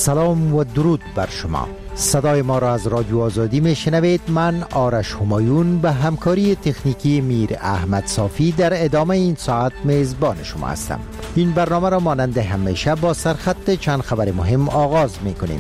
سلام و درود بر شما. صدای ما را از رادیو آزادی میشنوید. من آرش همایون به همکاری تکنیکی میر احمد صافی در ادامه این ساعت میزبان شما هستم. این برنامه را مانند همیشه با سرخط چند خبر مهم آغاز میکنیم.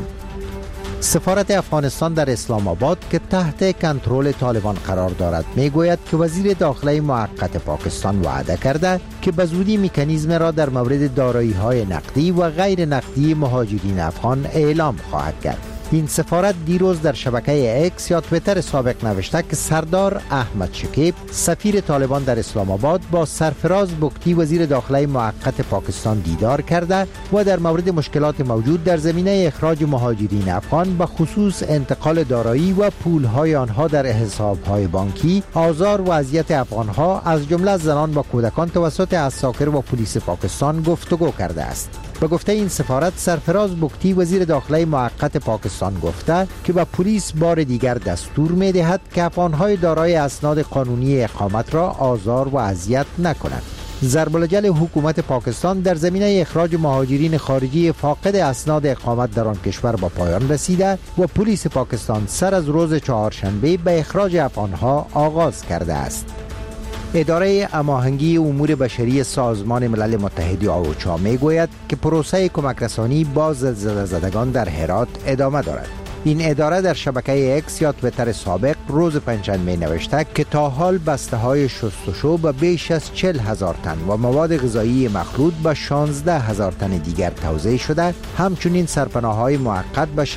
سفارت افغانستان در اسلام آباد که تحت کنترل طالبان قرار دارد میگوید که وزیر داخله موقت پاکستان وعده کرده که به زودی مکانیزم را در مورد دارایی‌های نقدی و غیر نقدی مهاجرین افغان اعلام خواهد کرد. این سفارت دیروز در شبکه اکس یا تویتر سابق نوشته که سردار احمد شکیب سفیر طالبان در اسلام آباد با سرفراز بگتی وزیر داخله موقت پاکستان دیدار کرده و در مورد مشکلات موجود در زمینه اخراج مهاجرین افغان به خصوص انتقال دارایی و پولهای آنها در حسابهای بانکی، آزار و اذیت افغانها از جمله زنان و کودکان توسط عساکر و پلیس پاکستان گفتگو کرده است. به گفته این سفارت، سرفراز بگتی وزیر داخله موقت پاکستان گفته که به پلیس بار دیگر دستور می دهد که افغانهای دارای اسناد قانونی اقامت را آزار و اذیت نکنند. ضرب الجل حکومت پاکستان در زمینه اخراج مهاجرین خارجی فاقد اسناد اقامت در آن کشور با پایان رسیده و پلیس پاکستان سر از روز چهارشنبه به اخراج افغانها آغاز کرده است. اداره هماهنگی امور بشری سازمان ملل متحد اوچا میگوید که پروسه کمک رسانی با زلزله زدگان در هرات ادامه دارد. این اداره در شبکه اکس یا تویتر سابق روز پنجشنبه نوشته که تا حال بسته های شستشو به بیش از 40,000 تن و مواد غذایی مخلوط به 16,000 تن دیگر توزیع شده، همچنین سرپناه‌های موقت به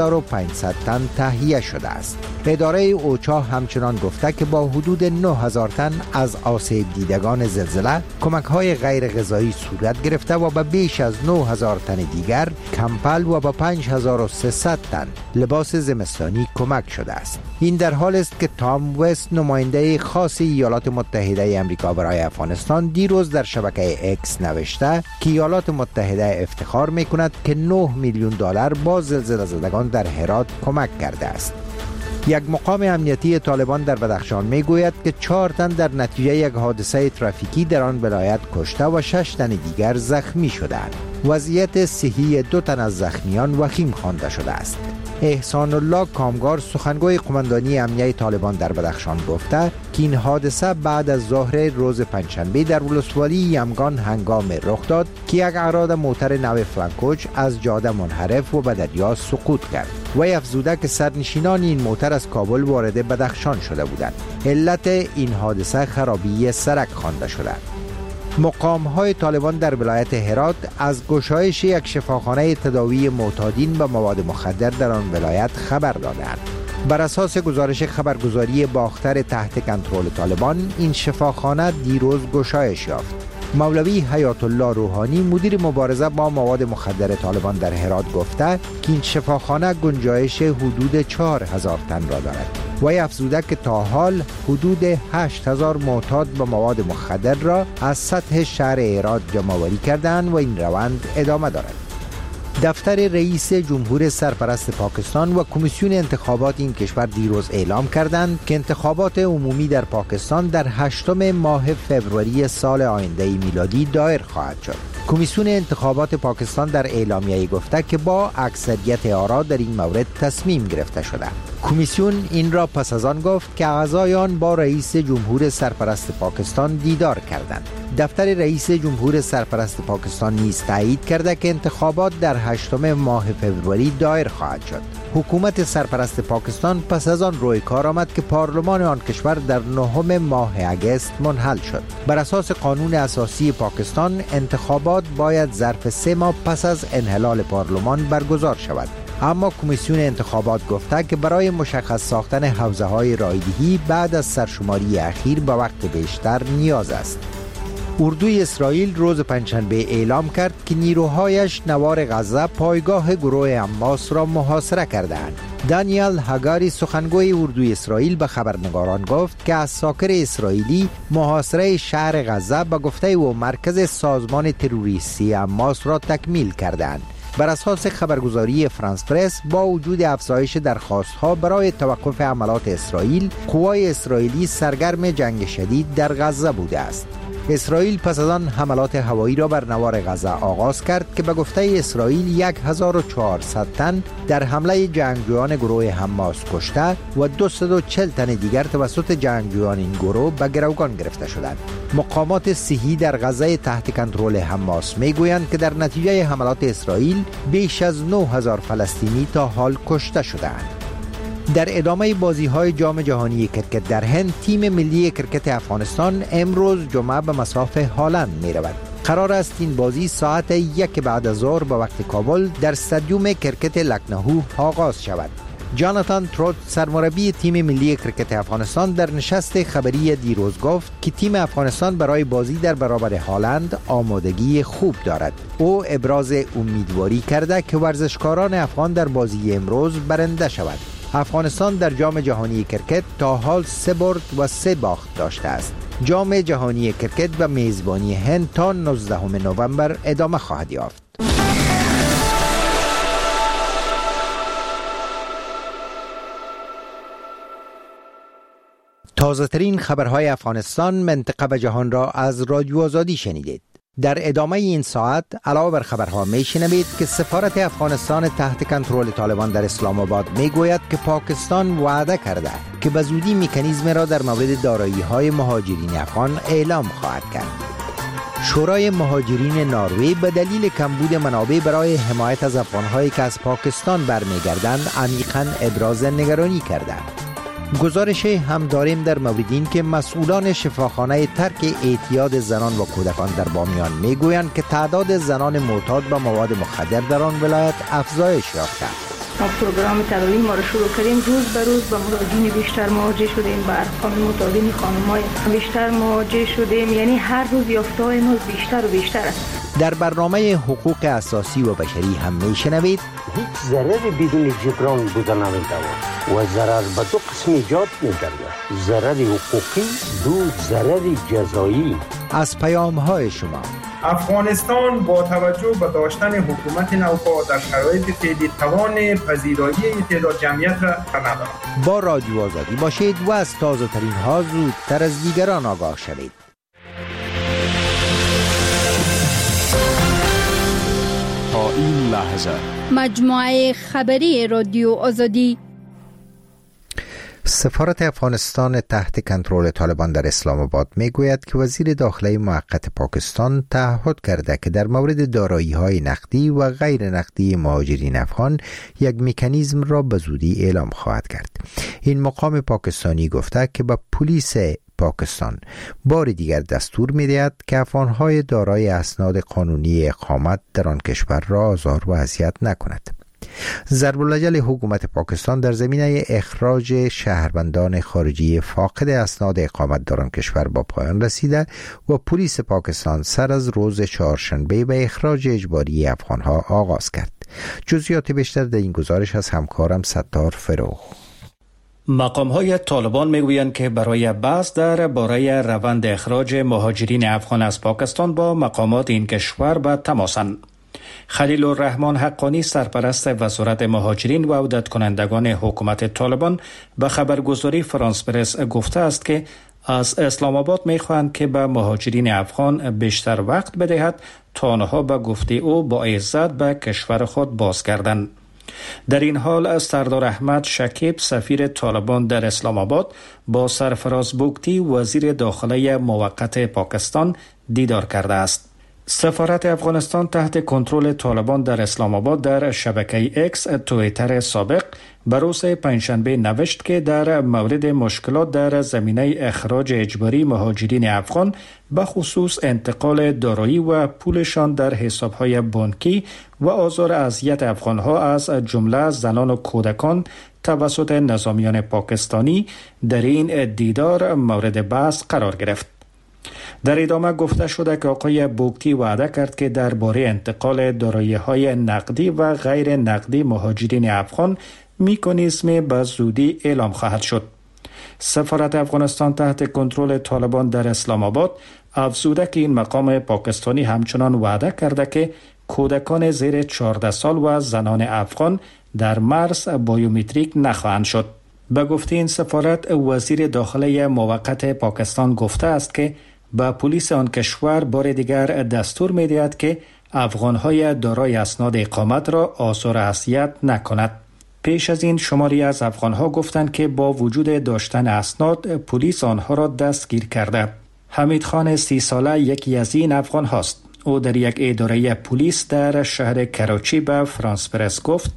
6,500 تن تهیه شده است. اداره اوچا همچنان گفته که با حدود 9,000 تن از آسیب دیدگان زلزله کمک‌های غیر غذایی صورت گرفته و به بیش از 9,000 تن دیگر کمپل و به 5,300 تن لباس زمستانی کمک شده است. این در حال است که تام وست، نماینده خاص ایالات متحده آمریکا برای افغانستان، دیروز در شبکه اکس نوشته که ایالات متحده افتخار می‌کند که 9 میلیون دلار با زلزله زدگان در هرات کمک کرده است. یک مقام امنیتی طالبان در بدخشان میگوید که 4 تن در نتیجه یک حادثه ترافیکی در آن ولایت کشته و 6 تن دیگر زخمی شدند. وضعیت صحی 2 تن از زخمیان وخیم خوانده شده است. احسان الله کامگار، سخنگوی قماندانی امنیه طالبان در بدخشان، گفته که این حادثه بعد از ظهر روز پنجشنبه در ولسوالی یمگان هنگام رخ داد که یک اعراد موتر نو فلانکوچ از جاده منحرف و به دریا سقوط کرد. وی افزوده که سرنشینان این موتر از کابل وارد بدخشان شده بودند. علت این حادثه خرابی سرک خوانده شده. مقام‌های طالبان در ولایت هرات از گشایش یک شفاخانه تداوی معتادین به مواد مخدر در آن ولایت خبر دادند. بر اساس گزارش خبرگزاری باختر تحت کنترل طالبان، این شفاخانه دیروز گشایش یافت. مولوی حیات الله روحانی، مدیر مبارزه با مواد مخدر طالبان در هرات، گفته که این شفاخانه گنجایش حدود 4,000 تن را دارد. وی افزوده که تا حال حدود 8,000 معتاد به مواد مخدر را از سطح شهر هرات جمع‌آوری کردند و این روند ادامه دارد. دفتر رئیس جمهور سرپرست پاکستان و کمیسیون انتخابات این کشور دیروز اعلام کردند که انتخابات عمومی در پاکستان در 8 ماه فوریه سال آینده میلادی دایر خواهد شد. کمیسیون انتخابات پاکستان در اعلامیه گفته که با اکثریت آرا در این مورد تصمیم گرفته شده. کمیسیون این را پس از آن گفت که اعضایان با رئیس جمهور سرپرست پاکستان دیدار کردند. دفتر رئیس جمهور سرپرست پاکستان نیز تایید کرده که انتخابات در 8 ماه فوریه دایر خواهد شد. حکومت سرپرست پاکستان پس از آن روی کار آمد که پارلمان آن کشور در 9 ماه اگست منحل شد. بر اساس قانون اساسی پاکستان، انتخابات باید ظرف 3 ماه پس از انحلال پارلمان برگزار شود. اما کمیسیون انتخابات گفته که برای مشخص ساختن حوزه‌های رایدهی بعد از سرشماری اخیر به وقت بیشتر نیاز است. اردوی اسرائیل روز پنجشنبه اعلام کرد که نیروهایش نوار غزه پایگاه گروه حماس را محاصره کردند. دانیل هاگاری، سخنگوی اردوی اسرائیل، به خبرنگاران گفت که عساکر اسرائیلی محاصره شهر غزه به گفته او مرکز سازمان تروریستی حماس را تکمیل کردند. بر اساس خبرگزاری فرانس پرس، با وجود افزایش درخواست‌ها برای توقف حملات اسرائیل، قوای اسرائیلی سرگرم جنگ شدید در غزه بوده است. اسرائیل پس از آن حملات هوایی را بر نوار غزه آغاز کرد که به گفته اسرائیل 1400 تن در حمله جنگجویان گروه حماس کشته و 240 تن دیگر توسط جنگجویان این گروه به گروگان گرفته شدند. مقامات صحی در غزه تحت کنترل حماس میگویند که در نتیجه حملات اسرائیل بیش از 9000 فلسطینی تا حال کشته شدند. در ادامه بازی‌های جام جهانی کرکت در هند، تیم ملی کرکت افغانستان امروز جمعه به مصاف هالند می‌رود. قرار است این بازی ساعت 1 بعد از ظهر به وقت کابل در استادیوم کرکت لکنهو آغاز شود. جاناتان تروت، سرمربی تیم ملی کرکت افغانستان، در نشست خبری دیروز گفت که تیم افغانستان برای بازی در برابر هالند آمادگی خوب دارد. او ابراز امیدواری کرده که ورزشکاران افغان در بازی امروز برنده شود. افغانستان در جام جهانی کرکت تا حال 3 برد و 3 باخت داشته است. جام جهانی کرکت به میزبانی هند تا 19 نوامبر ادامه خواهد یافت. تازه ترین خبرهای افغانستان، منطقه و جهان را از رادیو آزادی شنیدید. در ادامه این ساعت علاوه بر خبرها میشنوید که سفارت افغانستان تحت کنترل طالبان در اسلام آباد میگوید که پاکستان وعده کرده که به زودی مکانیزم را در مورد دارایی‌های مهاجرین افغان اعلام خواهد کرد. شورای مهاجرین نروژ به دلیل کمبود منابع برای حمایت از افغان‌هایی که از پاکستان برمیگردند عمیقاً ابراز نگرانی کرده. گزارش هم داریم در مورد این که مسئولان شفاخانه ترک اعتیاد زنان و کودکان در بامیان میگویند که تعداد زنان معتاد به مواد مخدر در آن ولایت افزایش یافته. ما پروگرام تداوی ما را شروع کردیم، روز به روز با مراجعین بیشتر مواجه شدیم، با ارقام متعادل خانم‌های بیشتر مواجه شدیم، یعنی هر روز یافته‌های ما بیشتر و بیشتر است. در برنامه حقوق اساسی و بشری هم میشنوید هیچ ضرری بدون جبران بوده نمی‌تواند و ضرر به دو قسم ایجاد می‌گردد، ضرر حقوقی، دو ضرر جزایی. از پیام‌های شما. افغانستان با توجه به داشتن حکومت نوپا در شرایط فعلی توان پذیرایی تعداد جمعیت را ندارد. با رادیو آزادی باشید و از تازه ترین ها زودتر از دیگران آگاه شوید. تا این لحظه مجموعه خبری رادیو آزادی. سفارت افغانستان تحت کنترل طالبان در اسلام آباد میگوید که وزیر داخله موقت پاکستان تعهد کرده که در مورد دارایی‌های نقدی و غیر نقدی مهاجرین افغان یک مکانیزم را به زودی اعلام خواهد کرد. این مقام پاکستانی گفته که به پلیس پاکستان بار دیگر دستور می‌دهد که افغان‌های دارای اسناد قانونی اقامت در آن کشور را آزار و اذیت نکند. ضرب الاجل حکومت پاکستان در زمینه اخراج شهروندان خارجی فاقد اسناد اقامت در آن کشور با پایان رسیده و پلیس پاکستان سر از روز چهارشنبه به اخراج اجباری افغانها آغاز کرد. جزئیات بیشتر در این گزارش از همکارم ستار فروغ. مقام‌های طالبان میگویند که برای بحث درباره روند اخراج مهاجرین افغان از پاکستان با مقامات این کشور به تماسند. خلیل الرحمن حقانی، سرپرست وزارت مهاجرین و عودت کنندگان حکومت طالبان، به خبرگزاری فرانس پرس گفته است که از اسلام آباد می‌خواهند که به مهاجرین افغان بیشتر وقت بدهد تا آنها به گفته او با عزت به کشور خود بازگردند. در این حال سردار احمد شکیب، سفیر طالبان در اسلام آباد، با سرفراز بوگتی، وزیر داخله موقت پاکستان، دیدار کرده است. سفارت افغانستان تحت کنترل طالبان در اسلام آباد در شبکه اکس توییتر سابق بروز پنجشنبه نوشت که در مورد مشکلات در زمینه اخراج اجباری مهاجرین افغان به خصوص انتقال دارایی و پولشان در حسابهای بانکی و آزار اذیت افغانها از جمله زنان و کودکان توسط نظامیان پاکستانی در این دیدار مورد بحث قرار گرفت. در ادامه گفته شده که آقای بوگتی وعده کرد که درباره انتقال دارایی‌های نقدی و غیر نقدی مهاجرین افغان مکانیزم به زودی اعلام خواهد شد. سفارت افغانستان تحت کنترل طالبان در اسلام آباد افزوده که این مقام پاکستانی همچنان وعده کرده که کودکان زیر 14 سال و زنان افغان در مرز بایومتریک نخواهند شد. به گفته این سفارت، وزیر داخله موقت پاکستان گفته است که به پلیس آن کشور بار دیگر دستور می‌دهد که افغان‌های دارای اسناد اقامت را آثار حیثیت نکند. پیش از این شماری از افغان‌ها گفتند که با وجود داشتن اسناد پلیس آنها را دستگیر کرده. حمید خان 30 ساله یکی از این افغان هاست. او در یک اداره پلیس در شهر کراچی به فرانس پرس گفت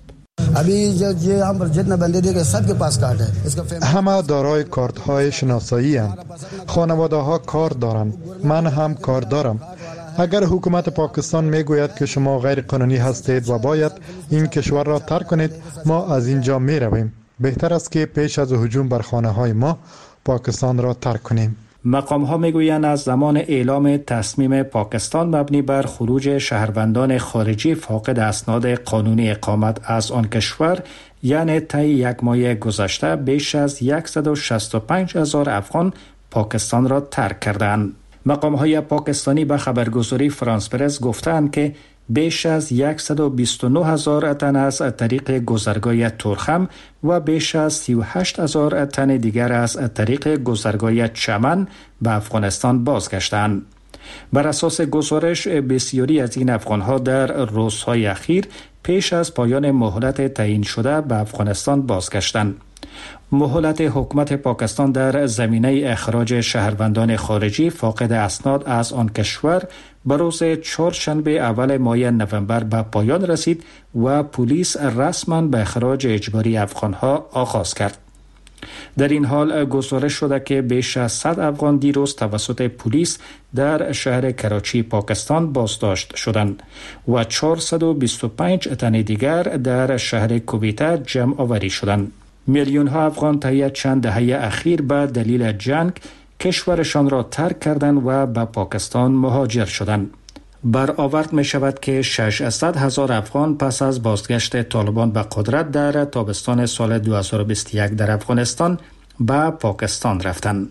همه دارای کارت های شناسایی هستند. خانواده ها کار دارند. من هم کار دارم. اگر حکومت پاکستان میگوید که شما غیر قانونی هستید و باید این کشور را ترک کنید، ما از اینجا می رویم. بهتر است که پیش از هجوم بر خانه های ما پاکستان را ترک کنیم. مقام ها میگویند از زمان اعلام تصمیم پاکستان مبنی بر خروج شهروندان خارجی فاقد اسناد قانونی اقامت از آن کشور، یعنی طی یک ماه گذشته بیش از 165,000 افغان پاکستان را ترک کردند. مقام های پاکستانی به خبرگزاری فرانس پرس گفتند که بیش از 129,000 تن از طریق گذرگاه تورخم و بیش از 38,000 تن دیگر از طریق گذرگاه چمن به افغانستان بازگشتند. بر اساس گزارش بسیاری از این افغانها در روزهای اخیر پیش از پایان مهلت تعیین شده به افغانستان بازگشتند. مهلت حکومت پاکستان در زمینه اخراج شهروندان خارجی فاقد اسناد از آن کشور به روز چهارشنبه اول ماه نوامبر به پایان رسید و پلیس رسما به اخراج اجباری افغانها آغاز کرد. در این حال گزارش شده که بیش از 100 افغان دیروز توسط پلیس در شهر کراچی پاکستان بازداشت شدند و 425 تن دیگر در شهر کویته جمع آوری شدند. میلیون ها افغان طی چند دهه اخیر به دلیل جنگ کشورشان را ترک کردند و به پاکستان مهاجر شدند. برآورد می شود که 600,000 افغان پس از بازگشت طالبان به قدرت در تابستان سال 2021 در افغانستان به پاکستان رفتند.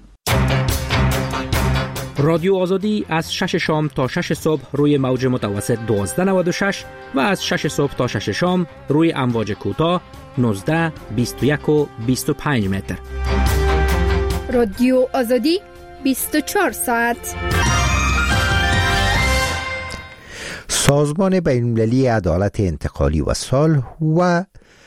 رادیو آزادی از 6 شام تا 6 صبح روی موج متوسط 1296 و از 6 صبح تا 6 شام روی امواج کوتاه 19، 21 و 25 متر. رادیو آزادی 24 ساعت. سازمان بین‌المللی عدالت انتقالی و صلح و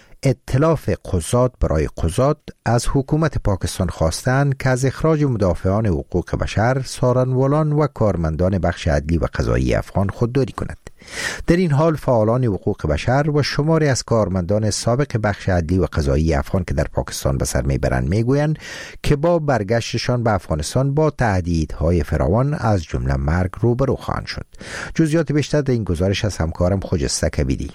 ائتلاف قضات برای قضات از حکومت پاکستان خواستند که از اخراج مدافعان حقوق بشر، سارنوالان و کارمندان بخش عدلی و قضایی افغان خودداری کند. در این حال فعالان حقوق بشر و شماری از کارمندان سابق بخش عدلی و قضایی افغان که در پاکستان به سر میبرند میگویند که با برگشتشان به افغانستان با تهدیدهای فراوان از جمله مرگ روبرو خواهند شد. جزئیات بیشتر در این گزارش از همکارم خجسته کبیری.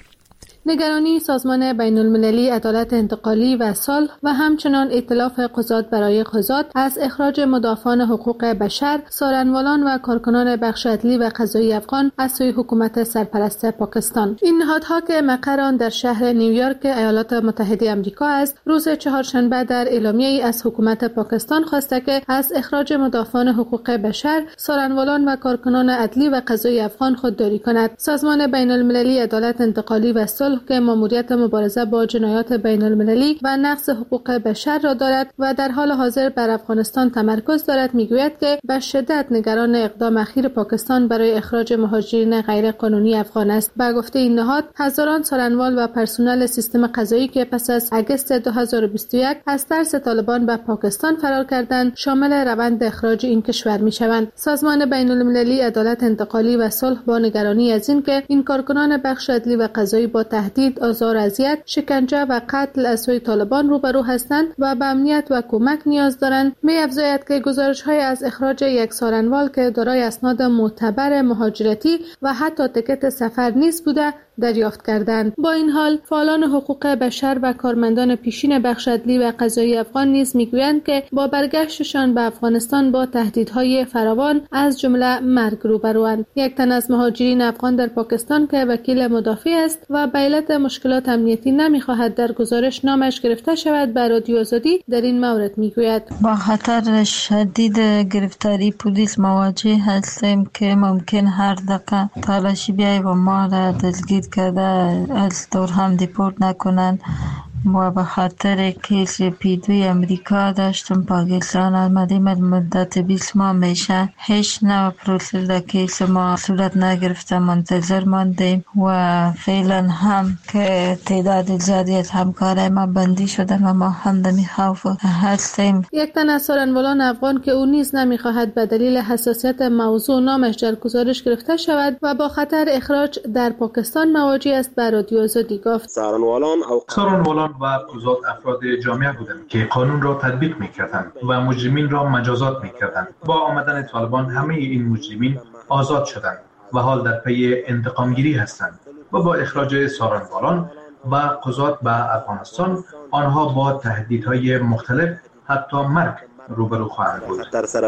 نگرانی سازمان بین‌المللی عدالت انتقالی و صلح و همچنان ائتلاف قضات برای قضات از اخراج مدافعان حقوق بشر، سارنوالان و کارکنان بخش عدلی و قضایی افغان از سوی حکومت سرپرست پاکستان. این نهادها که مقرشان در شهر نیویورک ایالات متحده آمریکا است، روز چهارشنبه در اعلامیه‌ای از حکومت پاکستان خواسته که از اخراج مدافعان حقوق بشر، سارنوالان و کارکنان عدلی و قضایی افغان خودداری کند. سازمان بین‌المللی عدالت انتقالی و صلح که ماموریت مبارزه با جنایات بین‌المللی و نقض حقوق بشر را دارد و در حال حاضر بر افغانستان تمرکز دارد، میگوید که به شدت نگران اقدام اخیر پاکستان برای اخراج مهاجرین غیر قانونی افغان است. به گفته این نهاد، هزاران سارنوال و پرسنل سیستم قضایی که پس از اگست 2021 از ترس طالبان به پاکستان فرار کردند، شامل روند اخراج این کشور میشوند. سازمان بین‌المللی عدالت انتقالی و صلح با نگرانی از این که این کارکنان بخش عدلی و قضایی با تهدید، آزار، اذیت، شکنجه و قتل از سوی طالبان روبرو هستند و به امنیت و کمک نیاز دارند، می‌افزاید که گزارش‌های از اخراج یک سارنوال که دارای اسناد معتبر مهاجرتی و حتی تکت سفر نیز بوده دریافت کردند. با این حال فعالان حقوق بشر و کارمندان پیشین بخش عدلی و قضایی افغان نیز میگویند که با برگشتشان به افغانستان با تهدیدهای فراوان از جمله مرگ روبروند. یک تن از مهاجرین افغان در پاکستان که وکیل مدافع است و به علت مشکلات امنیتی نمیخواهد در گزارش نامش گرفته شود، به رادیو آزادی در این مورد میگوید: با خطر شدید گرفتاری پلیس مواجه هستیم که ممکن هر دقیقه تلاشی بیاید و ما را دستگیر کرده از دور هم دیپورت نکنن و به خاطر کیس پیدوی امریکا داشتم پاکستان آمدیم مدت 20 ماه میشه هیچ نوع پروسه در کیس ما صورت نگرفته، منتظر ماندیم و فعلا هم که تعداد زیادی از همکارای ما بندی شده و ما هم دمی خوف هستیم. یک تن از سارنوالان افغان که او نیز نمیخواهد به دلیل حساسیت موضوع نامش در گزارش گرفته شود و با خطر اخراج در پاکستان مواجه است به رادیو آزادی گفت. سارنوالان و قضات افراد جامعه بودند که قانون را تطبیق می‌کردند و مجرمین را مجازات می‌کردند. با آمدن طالبان همه این مجرمین آزاد شدند و حال در پی انتقامگیری هستند و با اخراج سارنوالان و قضات به افغانستان آنها با تهدیدهای مختلف حتی مرگ روبرو خواهند بود.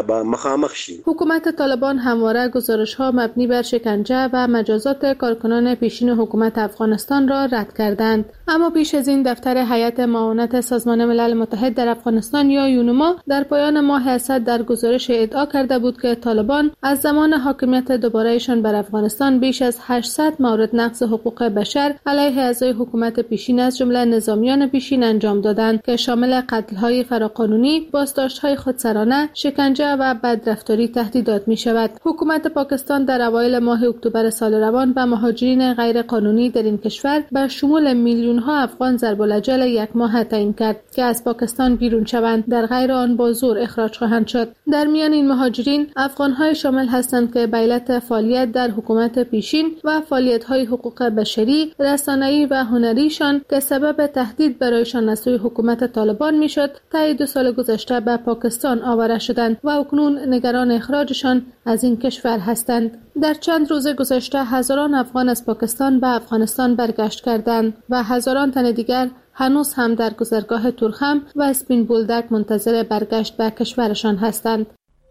حکومت طالبان همواره گزارش‌ها مبنی بر شکنجه و مجازات کارکنان پیشین حکومت افغانستان را رد کردند. اما پیش از این دفتر هیئت معاونت سازمان ملل متحد در افغانستان یا یونما در پایان ماه اسد در گزارش ادعا کرده بود که طالبان از زمان حاکمیت دوباره‌شان بر افغانستان بیش از 800 مورد نقض حقوق بشر علیه اعضای حکومت پیشین از جمله نظامیان پیشین انجام دادند که شامل قتل‌های فراقانونی، بازداشت‌های خودسرانه، شکنجه و بدرفتاری تهدیدات می‌شود. حکومت پاکستان در اوایل ماه اکتبر سال روان به مهاجرین غیر قانونی در این کشور به شمول میلیون‌ها افغان ضرب الاجل یک ماه تعیین کرد که از پاکستان بیرون شوند، در غیر آن با زور اخراج خواهند شد. در میان این مهاجرین افغان‌های شامل هستند که به علت فعالیت در حکومت پیشین و فعالیت‌های حقوق بشری، رسانه‌ای و هنریشان که سبب تهدید برایشان از سوی حکومت طالبان می‌شد، طی 2 سال گذشته به پاکستان آواره شدند و اکنون نگران اخراجشان از این کشور هستند. در چند روز گذشته هزاران افغان از پاکستان به افغانستان برگشت کردند و هزاران تن دیگر هنوز هم در گذرگاه تورخم و اسپین بولدک منتظر برگشت به کشورشان هستند.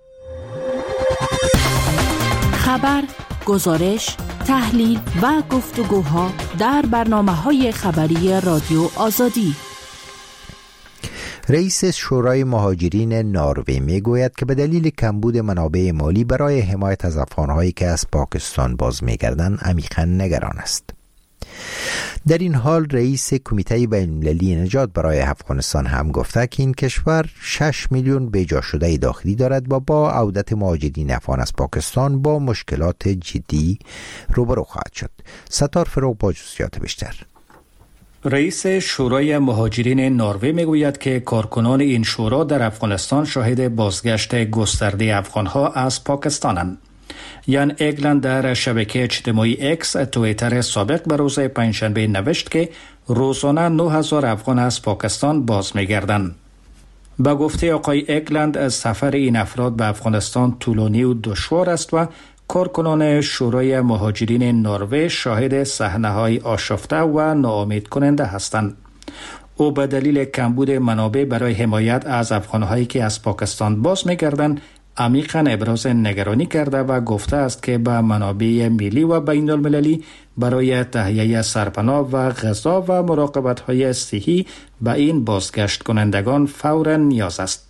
خبر، گزارش، تحلیل و گفتگوها در برنامه‌های خبری رادیو آزادی. رئیس شورای مهاجرین نروژ میگوید که به دلیل کمبود منابع مالی برای حمایت از افغان‌هایی که از پاکستان باز می‌گردند عمیقاً نگران است. در این حال رئیس کمیته بین‌المللی نجات برای افغانستان هم گفته که این کشور 6 میلیون بیجا شده داخلی دارد و با عودت مهاجرین افغان از پاکستان با مشکلات جدی روبرو خواهد شد. ستار فروغ با جزئیات بیشتر. رئیس شورای مهاجرین نروژ میگوید که کارکنان این شورا در افغانستان شاهد بازگشت گسترده افغانها از پاکستانند. یان اگلند در شبکه اجتماعی اکس توییتر سابق به روز پنجشنبه نوشت که روزانه 9000 افغان از پاکستان باز می‌گردند. با گفته آقای اگلند سفر این افراد به افغانستان طولانی و دشوار است و کارکنان شورای مهاجرین نروژ شاهد صحنه‌های آشفته و ناامید کننده هستند. او به دلیل کمبود منابع برای حمایت از افغان‌هایی که از پاکستان باز می‌گردند عمیقاً ابراز نگرانی کرده و گفته است که به منابع ملی و بین المللی برای تهیه سرپناه و غذا و مراقبت‌های صحی به این بازگشت کنندگان فوراً نیاز است.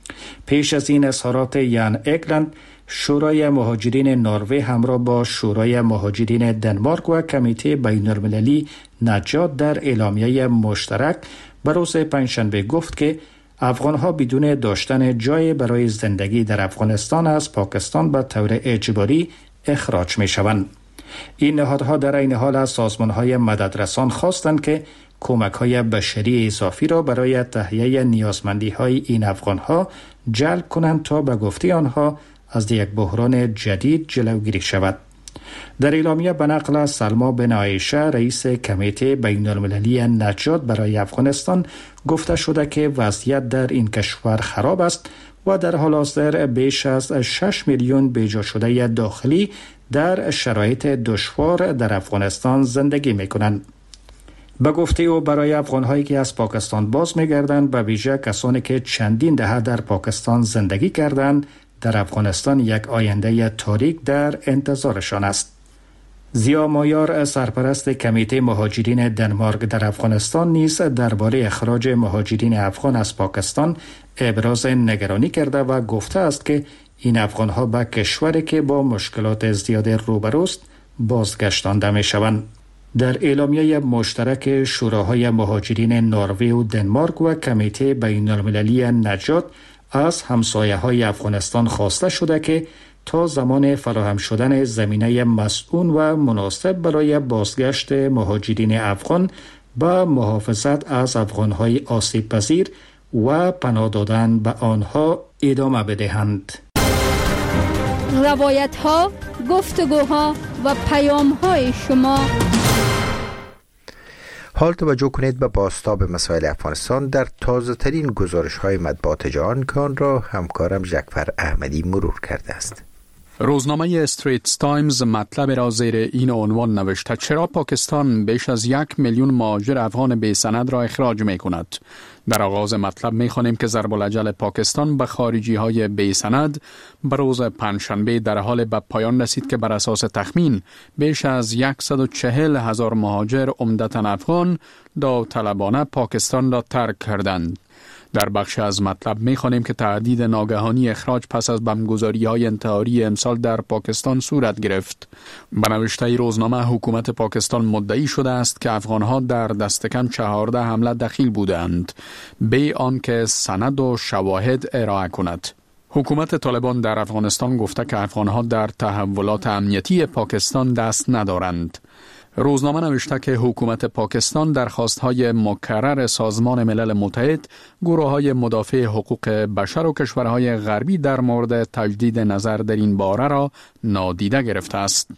پیش از این اظهارات یان اگلند، شورای مهاجرین نروژ همراه با شورای مهاجرین دنمارک و کمیته بین المللی نجات در اعلامیه مشترک به روز پنجشنبه گفت که افغانها بدون داشتن جای برای زندگی در افغانستان از پاکستان به طور اجباری اخراج می شوند. این نهادها در این حال از سازمان‌های مددرسان خواستند که کمک‌های بشری اضافی را برای تهیه نیازمندی‌های این افغانها جلب کنند تا به گفته آنها از یک بحران جدید جلوگیری شود. در اعلامیه به نقل از سلما بن عایشه رئیس کمیته بین المللی نجات برای افغانستان گفته شده که وضعیت در این کشور خراب است و در حال حاضر بیش از 6 میلیون بیجا شده داخلی در شرایط دشوار در افغانستان زندگی می‌کنند. به گفته او برای افغان‌هایی که از پاکستان باز می‌گردند، به ویژه کسانی که چندین دهه در پاکستان زندگی کردند، در افغانستان یک آینده تاریک در انتظارشان است. زیا مایار سرپرست کمیته مهاجرین دنمارک در افغانستان نیز درباره اخراج مهاجرین افغان از پاکستان ابراز نگرانی کرده و گفته است که این افغان‌ها به کشوری که با مشکلات زیاد روبروست بازگشتانده می‌شوند. در اعلامیه مشترک شوراهای مهاجرین نروژ و دنمارک و کمیته بین المللی نجات از همسایه‌های افغانستان خواسته شده که تا زمان فراهم شدن زمینه مسئول و مناسب برای بازگشت مهاجرین افغان به محافظت از افغان‌های آسیب پذیر و پناه دادن به آنها ادامه بدهند. روایت‌ها، گفتگوها و پیام‌های شما. حال توجه کنید به بازتاب مسائل افغانستان در تازه ترین گزارش های مطبوعات جهان که آن را همکارم جعفر احمدی مرور کرده است. روزنامه استریت تایمز مطلب را زیر این عنوان نوشته: چرا پاکستان بیش از 1 میلیون مهاجر افغان بی سند را اخراج می کند؟ در آغاز مطلب می خوانیم که ضرب العجل پاکستان به خارجی های بی سند به روز پنجشنبه در حال به پایان رسید که بر اساس تخمین بیش از 140,000 مهاجر عمدتاً افغان داوطلبانه پاکستان را ترک کردند. در بخش از مطلب می‌خوانیم که تهدید ناگهانی اخراج پس از بمبگذاری‌های انتحاری امسال در پاکستان صورت گرفت. به نوشته روزنامه حکومت پاکستان مدعی شده است که افغان‌ها در دست کم 14 حمله دخیل بودند، بی آنکه سند و شواهد ارائه کند. حکومت طالبان در افغانستان گفته که افغان‌ها در تحولات امنیتی پاکستان دست ندارند. روزنامه نوشته که حکومت پاکستان درخواست‌های مکرر سازمان ملل متحد، گروه‌های مدافع حقوق بشر و کشورهای غربی در مورد تجدید نظر در این باره را نادیده گرفته است.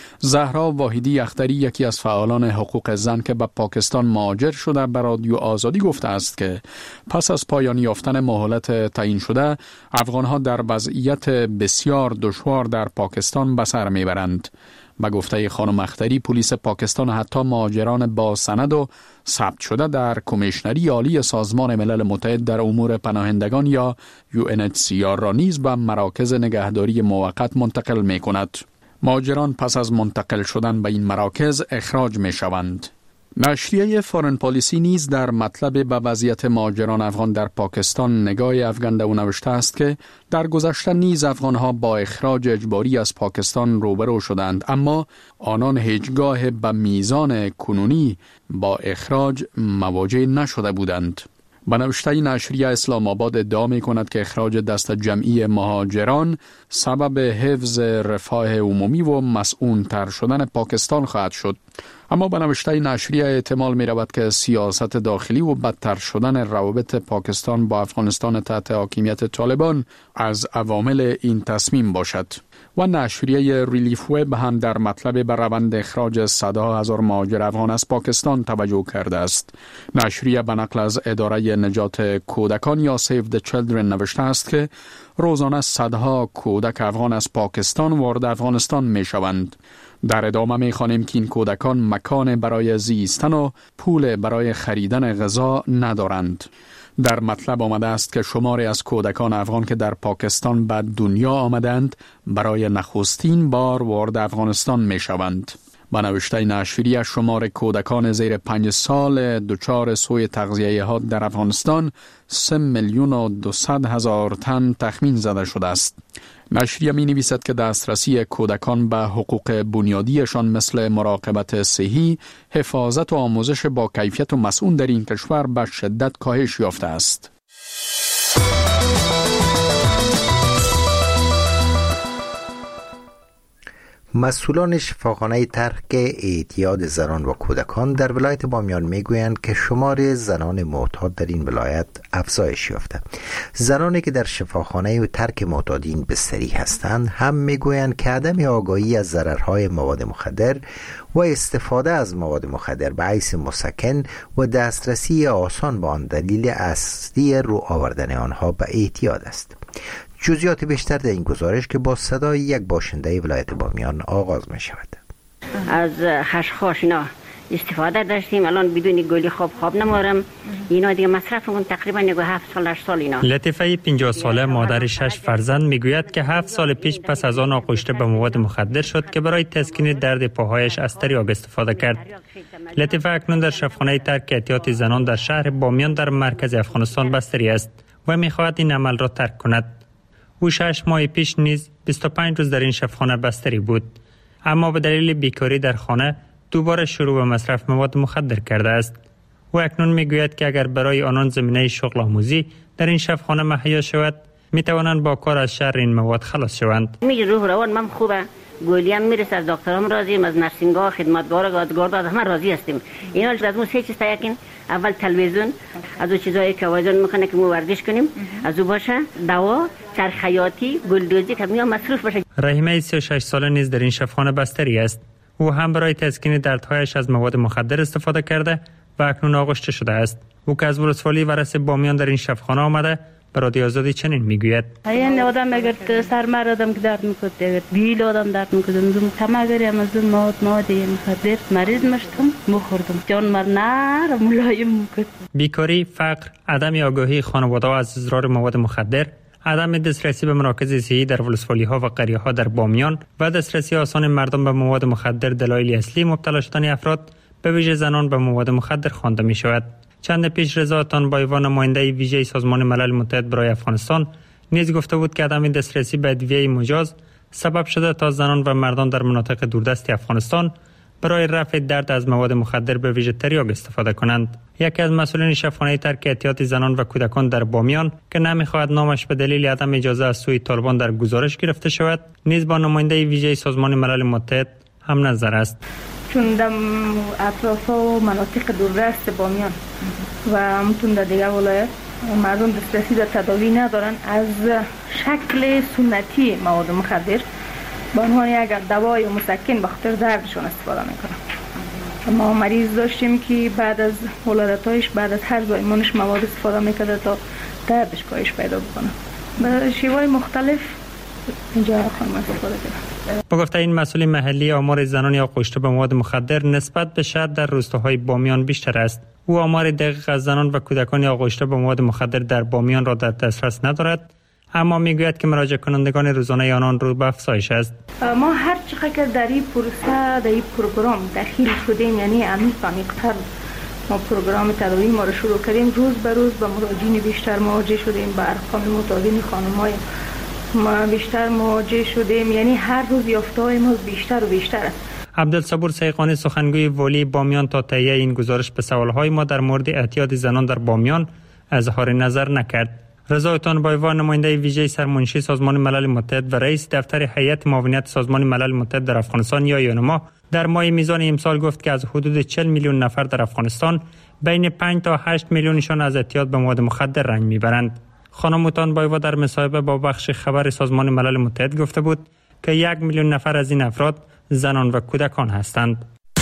زهرا واحدی اختری، یکی از فعالان حقوق زن که به پاکستان مهاجر شده، به رادیو آزادی گفته است که پس از پایان یافتن مهلت تعیین شده، افغان‌ها در وضعیت بسیار دشوار در پاکستان به سر میبرند. به گفته خانم اختری، پلیس پاکستان حتی مهاجران با سند و ثبت شده در کمیشنری عالی سازمان ملل متحد در امور پناهندگان یا UNHCR را نیز به مراکز نگهداری موقت منتقل می کند. مهاجران پس از منتقل شدن به این مراکز اخراج می شوند. نشریه فارن پالیسی نیز در مطلب به وضعیت مهاجران افغان در پاکستان نگاه افکنده و نوشته است که در گذشته نیز افغانها با اخراج اجباری از پاکستان روبرو شدند، اما آنان هیچگاه به میزان کنونی با اخراج مواجه نشده بودند. به نوشته نشریه اسلام آباد ادعا می کند که اخراج دست جمعی مهاجران سبب حفظ رفاه عمومی و مسئول تر شدن پاکستان خواهد شد. اما به نوشته نشریه احتمال می رود که سیاست داخلی و بدتر شدن روابط پاکستان با افغانستان تحت حاکمیت طالبان از عوامل این تصمیم باشد. و نشریه ریلیف وب هم در مطلب به روند اخراج صدها هزار مهاجر افغان از پاکستان توجه کرده است. نشریه به نقل از اداره نجات کودکان یا Save the Children نوشته است که روزانه صدها کودک افغان از پاکستان وارد افغانستان می شوند. در ادامه می خوانیم که این کودکان مکان برای زیستن و پول برای خریدن غذا ندارند. در مطلب آمده است که شماری از کودکان افغان که در پاکستان به دنیا آمدند برای نخستین بار وارد افغانستان می شوند. به نوشته نشریه شمار کودکان زیر 5 سال دچار سوء تغذیه ها در افغانستان 3,200,000 تن تخمین زده شده است. نشریه می نویسد که دسترسی کودکان به حقوق بنیادیشان مثل مراقبت صحی، حفاظت و آموزش با کیفیت و مسئول در این کشور به شدت کاهش یافته است. مسئولان شفاخانه ترک اعتیاد زنان و کودکان در ولایت بامیان میگویند که شمار زنان معتاد در این ولایت افزایش یافته. زنانی که در شفاخانه ترک معتادین بستری هستند هم میگویند که عدم آگاهی از ضررهای مواد مخدر و استفاده از مواد مخدر به حیث مسکن و دسترسی آسان به آن دلیل اصلی رو آوردن آنها به اعتیاد است. جزئیات بیشتر در این گزارش که با صدای یک باشنده ولایت بامیان آغاز می شود. از خشخاش اینا استفاده داشتیم، الان بدون گلی خواب نمارم، اینا دیگه مصرفمون تقریبا 7 سال 8 سال اینا. لطیفه 50 ساله مادر 6 فرزند میگوید که 7 سال پیش پس از آن آغشته به مواد مخدر شد که برای تسکین درد پاهایش از تریاک استفاده کرد. لطیفه اکنون در شفاخانه ترک اعتیاد زنان در شهر بامیان در مرکز افغانستان بستری است و میخواهد این عمل را ترک کند. او 6 ماه پیش نیز 25 روز در این شفاخانه بستری بود، اما به دلیل بیکاری در خانه دوباره شروع به مصرف مواد مخدر کرده است. او اکنون میگوید که اگر برای آنان زمینه شغل آموزی در این شفاخانه مهیا شود، می توانند با کار از شر این مواد خلاص شوند. میگه روح روان من خوبه، گولیم میرسه، از دکترام راضیم، از نرسینگاه خدمتگار گارداد همه راضی هستیم. اینا از ما سه چیز تاکین، اول تلویزیون، از اون چیزایی که وایزون میکنه که ما ورزش کنیم، از اون باشه دوا، چرخ خیاطی، گلدوزی که میام مصروف باشه. رحیمه 36 ساله نیز در این شفاخانه بستری است. او هم برای تسکین دردهایش از مواد مخدر استفاده کرده و اکنون آغشته شده است. او که از ولسوالی ورس بامیان در این شفاخانه آمده به رادیو آزادی چنین میگوید: این آدم اگر سرمر آدم که درد میکنه، اگر دیل آدم درد میکنه، من تماگریم از مواد مخدر مریض مشتم مخوردم، جان مر نر ملایم میکنه. بیکاری، فقر، عدم آگاهی خانواده از اضرار مواد مخدر، عدم دسترسی به مراکز صحی در ولسوالی ها و قریه ها در بامیان و دسترسی آسان مردم به مواد مخدر دلایل اصلی مبتلا شدن افراد به ویژه زنان به مواد مخدر خوانده می شود. چند پیش رضا تانبایوا، نماینده ویژه سازمان ملل متحد برای افغانستان، نیز گفته بود که عدم دسترسی به ادویه مجاز سبب شده تا زنان و مردان در مناطق دوردست افغانستان برای رفع درد از مواد مخدر به ویژه تریاک استفاده کنند. یکی از مسئولین شفاخانه ترک احتیاطی زنان و کودکان در بامیان که نمیخواهد نامش به دلیل عدم اجازه از سوی طالبان در گزارش گرفته شود، نیز با نماینده ویژه سازمان ملل متحد هم نظر است. چون در اطراف و مناطق دوردست بامیان و همتون در دیگر ولایت مردم دسترسی در تداوی ندارن از شکل سنتی مواد مخدر به عنوان اگر دوای مسکن به خاطر دردشون استفاده میکنن. ما مریض داشتیم که بعد از ولادتایش، بعد از هر زایمانش مواد استفاده میکرده تا دردش کاهش پیدا بکنه. به شیوهای مختلف اینجا خانم استفاده کرده. با گفته این مسئول محلی، آمار زنان یا کشته به مواد مخدر نسبت به شهر در روستاهای بامیان بیشتر است. او آمار دقیق از زنان و کودکان یا کشته به مواد مخدر در بامیان را در دسترس ندارد، اما میگوید که مراجعه کنندگان روزانه آنان رو به افزایش است. ما هر چقدر در این پروسه، در این پروگرام داخل شدیم، یعنی عمیق‌تر ما پروگرام تداوی ما رو شروع کردیم، روز به روز با مراجعین بیشتر مواجه شدیم، با ارقام متعادل خانم‌های ما بیشتر مواجه شدیم، یعنی هر روز یافته‌های ما بیشتر و بیشتر است. عبدالصبور سیقانی، سخنگوی والی بامیان، تا تهیه این گزارش به سوالهای ما در مورد اعتیاد زنان در بامیان اظهار نظر نکرد. رضا تانبایوا، نماینده ویژه سرمنشی سازمان ملل متحد و رئیس دفتر هیئت معاونت سازمان ملل متحد در افغانستان یا یونما، در ماه میزان امسال گفت که از حدود 40 میلیون نفر در افغانستان بین 5 تا 8 میلیونشان از اعتیاد به مواد مخدر رنج میبرند. خانم تانبایوا در مصاحبه با بخش خبر سازمان ملل متحد گفته بود که 1 میلیون نفر از این افراد زنان و کودکان هستند.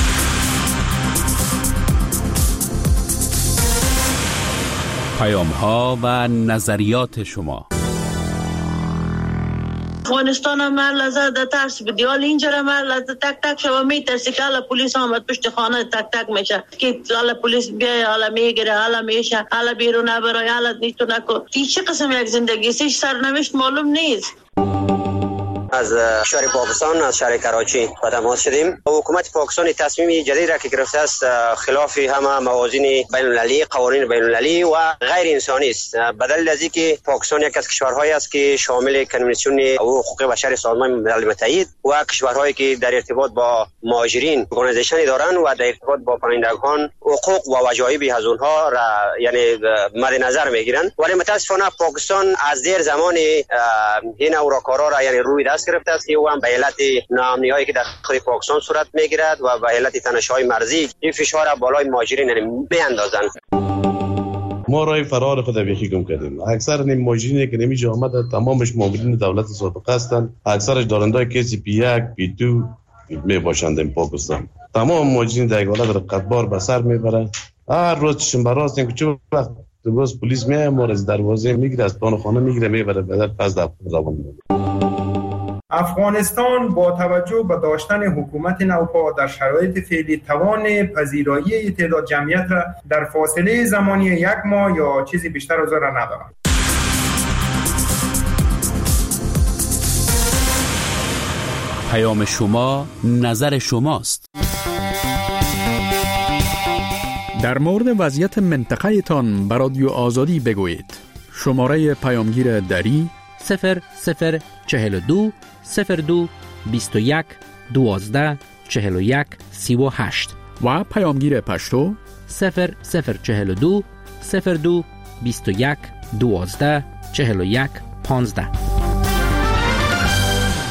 پیام‌ها و نظریات شما. افغانستان هم لحظه در ترس بدی، حالا اینجا هم لحظه تک تک شما میترسی که حالا پلیس آمد پشت خانه تک تک میشه که حالا پلیس بیای، حالا میگیره، حالا میشه، حالا بیرون نبرای، حالا نیتو نکن. این چه قسم یک زندگی است؟ سرنوشت معلوم نیست. از شهر پاکستان، از شهر کراچی با تماس شدیم. حکومت پاکستان تصمیم جدید را که گرفته است خلاف همه موازین بین المللی، قوانین بین المللی و غیر انسانی است. بدل از اینکه پاکستان یک از کشورهایی است که شامل کنوانسیون حقوق بشر سازمان ملل متحد و کشورهایی که در ارتباط با مهاجرین ارگانیزیشن دارند و در ارتباط با پناهندگان حقوق و وجایب از اونها را یعنی مد نظر میگیرند، ولی متاسفانه پاکستان از دیر زمان این اوراکارا را یعنی روی دست گرفته است که او هم به علت ناامنی‌هایی که در داخل پاکستان صورت میگیرد و به علت تنش‌های مرزی این فشار را بالای مهاجرین میاندازند. ما راه فرار خود بیخی گم کردیم. اکثر نیم مهاجرینی که نمیجا آمده تمامش مامورین دولت سابقه هستند، اکثرش دارندای کسی پی1 پی2 می باشند. این پاکستان تمام مهاجرین در حالت رقتبار به سر میبره. هر روز چشم براست اینکه چه وقت باز پلیس میاد ما از دروازه میگیره، از پان خانه میگیره میبره بعد پس در روان. افغانستان با توجه به داشتن حکومت نوپا در شرایط فعلی توان پذیرایی تعداد جمعیت را در فاصله زمانی 1 ماه یا چیزی بیشتر از آن را ندارد. پیام شما، نظر شماست. در مورد وضعیت منطقه تان به رادیو آزادی بگویید. شماره پیامگیر دری 0042 02 21 12 41 38 و پیامگیر پشتو 0042 02 21 12 41 15.